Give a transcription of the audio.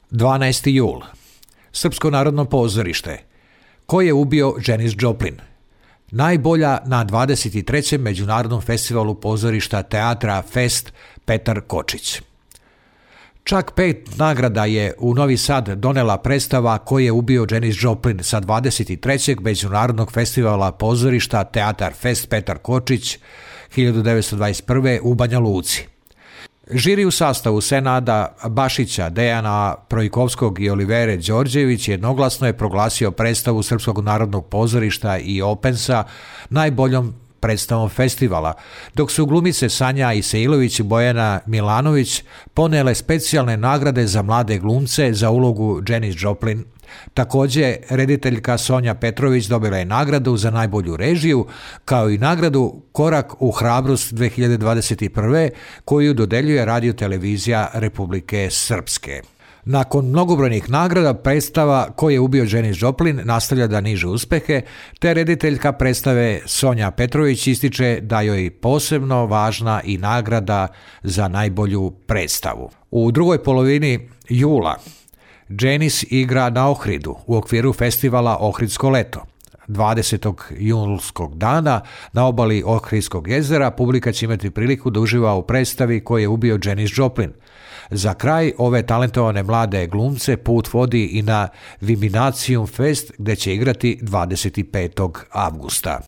12. jul. Srpsko narodno pozorište. Ko je ubio Janis Joplin? Najbolja na 23. Međunarodnom festivalu pozorišta teatra Fest Petar Kočić. Čak 5 nagrada je u Novi Sad donela predstava Ko je ubio Janis Joplin sa 23. Međunarodnog festivala pozorišta teatar Fest Petar Kočić 1921. u Banja Luci. Žiri u sastavu Senada Bašića, Dejana Projkovskog i Olivere Đorđević jednoglasno je proglasio predstavu Srpskog narodnog pozorišta i Opensa najboljom predstavom festivala, dok su glumice Sanja Isailović i Bojana Milanović ponele specijalne nagrade za mlade glumce za ulogu Janis Joplin. Također, rediteljka Sonja Petrović dobila je nagradu za najbolju režiju, kao i nagradu Korak u hrabrost 2021. koju dodeljuje Radio-televizija Republike Srpske. Nakon mnogobrojnih nagrada, predstava Ko je ubio Janis Joplin nastavlja da niže uspehe, te rediteljka predstave Sonja Petrović ističe da joj je posebno važna i nagrada za najbolju predstavu. U drugoj polovini jula Janis igra na Ohridu u okviru festivala Ohridsko leto. 20. julskog dana na obali Ohridskog jezera publika će imati priliku da uživa u predstavi Ko je ubio Janis Joplin. Za kraj ove talentovane mlade glumce put vodi i na Viminacium Fest gdje će igrati 25. avgusta.